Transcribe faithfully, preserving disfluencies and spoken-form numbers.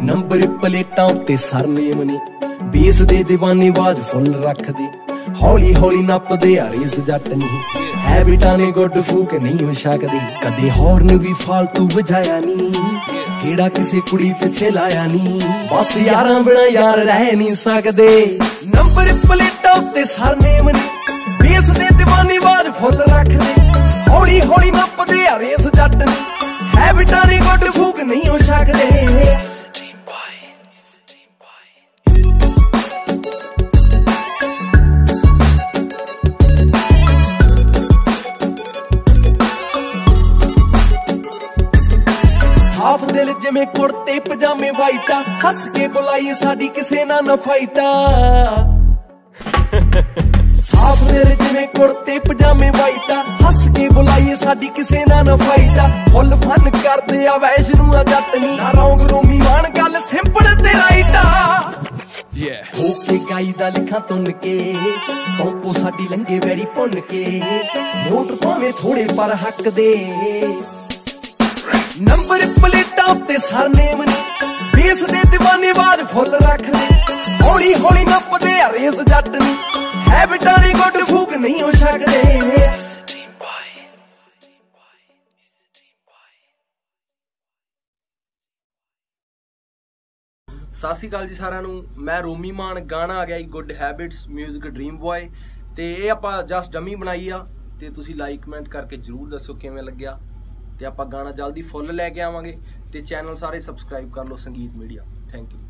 Number ਪਲੇਟਾਂ ਉੱਤੇ surname ਨੇ ਬੇਸ ਦੇ ਦੀਵਾਨੇ ਬਾਜ ਫੁੱਲ ਰੱਖਦੇ ਹੌਲੀ ਹੌਲੀ ਨੱਪਦੇ ਆ ਰੇਸ ਜੱਟ ਨਹੀਂ ਹੈਬਿਟਾਂ ਨੇ ਗੁੱਡ ਫੂਕ ਨਹੀਂ ਹੋ ਸਕਦੀ ਕਦੇ ਹੌਰਨ ਵੀ ਫਾਲਤੂ ਵਜਾਇਆ ਨਹੀਂ ਕਿਹੜਾ ਕਿਸੇ ਕੁੜੀ ਪਿੱਛੇ ਲਾਇਆ ਨਹੀਂ ਬਸ ਯਾਰਾਂ ਬਿਨਾ ਯਾਰ ਰਹਿ ਨਹੀਂ ਸਕਦੇ ਨੰਬਰ ਪਲੇਟਾਂ ਉੱਤੇ ਸਰਨੇਮ ਨੇ ਬੇਸ ਦੇ ਦੀਵਾਨੇ ਬਾਜ ਫੁੱਲ ਰੱਖਦੇ ਹੌਲੀ ਹੌਲੀ ਨੱਪਦੇ ਆ ਰੇਸ ਜੱਟ ਨਹੀਂ ਹੈਬਿਟਾਂ ਨੇ ਗੁੱਡ ਫੂਕ ਨਹੀਂ ਹੋ ਸਕਦੇ ਸਾਫ ਦਿਲ ਜਿਵੇਂ ਕੁੜਤੇ ਪਜਾਮੇ ਵਾਈਟਾ ਹੱਸ ਕੇ ਬੁਲਾਈਏ ਸਾਡੀ ਕਿਸੇ ਨਾਲ ਨਾ ਫਾਈਟਾ ਸਾਫ ਦਿਲ ਜਿਵੇਂ ਕੁੜਤੇ ਪਜਾਮੇ ਵਾਈਟਾ ਹੱਸ ਕੇ ਬੁਲਾਈਏ ਸਾਡੀ ਕਿਸੇ ਨਾਲ ਨਾ ਫਾਈਟਾ ਫੁੱਲ ਫਨ ਕਰਦੇ ਆ ਵੈਸ਼ਨੂੰ ਆ ਜੱਟ ਨੀ ਨਾ ਰੌਂਗ ਰੋਮੀ ਮਾਨ ਗੱਲ ਸਿੰਪਲ ਤੇ ਰਾਈਟਾ ਹੋ ਕੇ ਗਾਈ ਦਾ ਲਿਖਾਂ ਤੁੰਨ ਕੇ ਕੰਪੋ ਸਾਡੀ ਲੰਗੇ ਵੈਰੀ ਭੁੰਨ ਕੇ ਨੋਟ ਭਾਵੇਂ ਥੋੜੇ ਪਰ ਹੱਕ ਦੇ ਨੰਬਰ ਪਲੇਟਾਂ ਉੱਤੇ ਸਰਨੇਮ ਨੇ ਬੇਸ ਦੇ ਦੀਵਾਨੇ ਬਾਜ ਫੁੱਲ ਰੱਖਦੇ ਹੌਲੀ ਹੌਲੀ ਨੱਪਦੇ ਆ ਰੇਸ ਜੱਟ ਨੀ ਹੈਬਿਟਾਂ ਨੇ ਗੁੱਡ ਫੂਕ ਨਹੀਂ ਹੋ ਸਕਦੇ ਸਤਿ ਸ਼੍ਰੀ ਅਕਾਲ ਜੀ ਸਾਰਿਆਂ ਨੂੰ। ਮੈਂ ਰੋਮੀ ਮਾਨ, ਗਾਣਾ ਆ ਗਿਆ ਜੀ good habits music dream boy ਤੇ ਇਹ ਆਪਾਂ ਜਸਟ ਡਮੀ ਬਣਾਈ ਆ ਤੇ ਤੁਸੀਂ ਲਾਈਕ ਕਮੈਂਟ ਕਰਕੇ ਜਰੂਰ ਦੱਸੋ ਕਿਵੇਂ ਲੱਗਿਆ ਤੇ ਆਪਾਂ ਗਾਣਾ ਜਲਦੀ ਫੁੱਲ ਲੈ ਕੇ ਆਵਾਂਗੇ ਤੇ ਚੈਨਲ ਸਾਰੇ ਸਬਸਕ੍ਰਾਈਬ ਕਰ ਲਓ ਸੰਗੀਤ ਮੀਡੀਆ। Thank you.